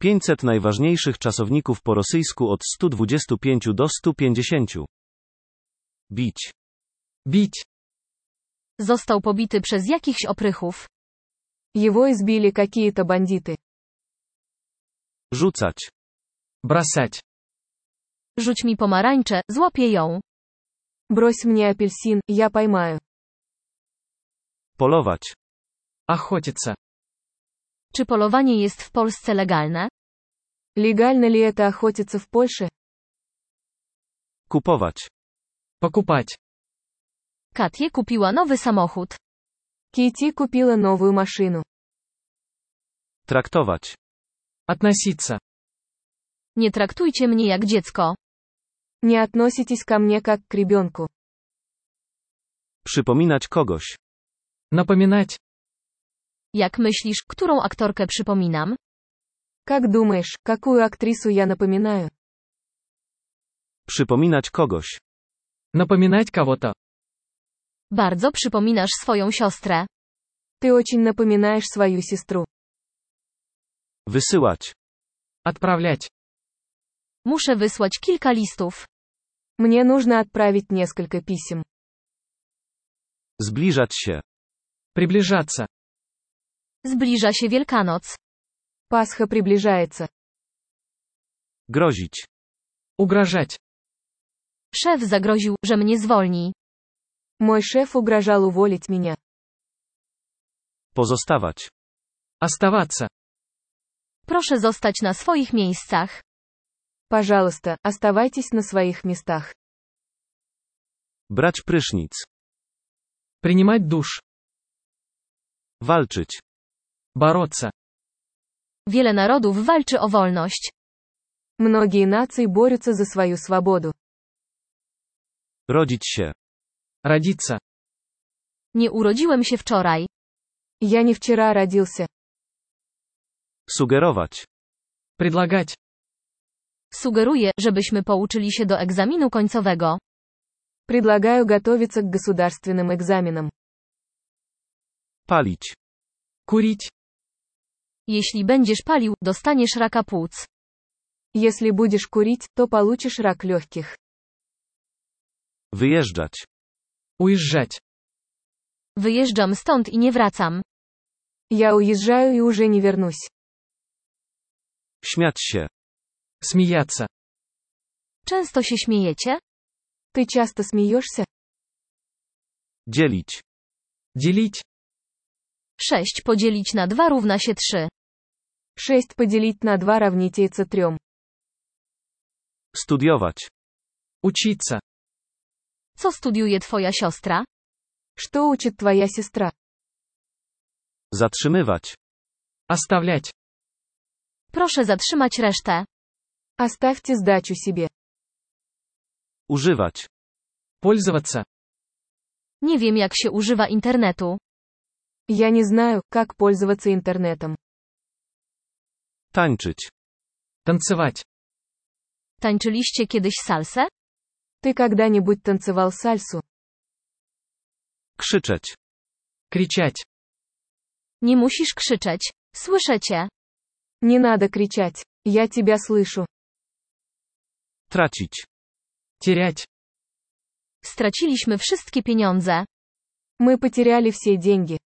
500 najważniejszych czasowników po rosyjsku od 125 do 150. Bić. Бить. Został pobity przez jakichś oprychów. Его избили какие-то бандиты. Rzucać. Бросать. Rzuć mi pomarańczę, złapię ją. Брось мне апельсин, я поймаю. Polować. Охотиться. Czy polowanie jest w Polsce legalne? Легально ли это охотиться в Польше? Kupować. Покупать. Katie kupiła nowy samochód. Кейти купила новую машину. Traktować. Относиться. Nie traktujcie mnie jak dziecko. Не относитесь ко мне как к ребенку. Przypominać kogoś. Напоминать. Jak myślisz, którą aktorkę przypominam? Как думаешь, какую актрису я напоминаю? Przypominać kogoś. Напоминать кого-то. Bardzo przypominasz swoją siostrę. Ты очень напоминаешь свою сестру. Wysyłać. Отправлять. Muszę wysłać kilka listów. Мне нужно отправить несколько писем. Zbliżać się. Приближаться. Zbliża się Wielkanoc. Пасха приближается. Grozić. Угрожать. Szef zagroził, że mnie zwolni. Мой шеф угрожал уволить меня. Pozostawać. Оставаться. Proszę zostać na swoich miejscach. Пожалуйста, оставайтесь на своих местах. Brać prysznic. Принимать душ. Walczyć. Бороться. Wiele narodów walczy o wolność. Многие нации борются за свою свободу. Rodzić się. Родиться. Nie urodziłem się wczoraj. Я не вчера родился. Sugerować. Предлагать. Sugeruję, żebyśmy pouczyli się do egzaminu końcowego. Предлагаю готовиться к государственным экзаменам. Palić. Курить. Jeśli będziesz palił, dostaniesz raka płuc. Если будешь курить, то получишь рак легких. Wyjeżdżać. Уезжать. Wyjeżdżam stąd i nie wracam. Я уезжаю и уже не вернусь. Śmiać się. Смеяться. Często się śmiejecie? Ты часто смеешься? Dzielić. Делить. 6 podzielić na 2 równa się 3. 6 поделить на 2 равняется 3. Studiować. Учиться. Co studiuje twoja siostra? Что учит твоя сестра? Zatrzymywać. Оставлять. Proszę zatrzymać resztę. Оставьте сдачу себе. Używać. Пользоваться. Nie wiem jak się używa internetu. Я не знаю, как пользоваться интернетом. Tańczyć. Танцевать. Tańczyliście kiedyś salsę? Ты когда-нибудь танцевал сальсу? Krzyczeć. Кричать. Nie musisz krzyczeć. Słyszę cię. Не надо кричать. Я тебя слышу. Tracić. Терять. Straciliśmy wszystkie pieniądze. Мы потеряли все деньги.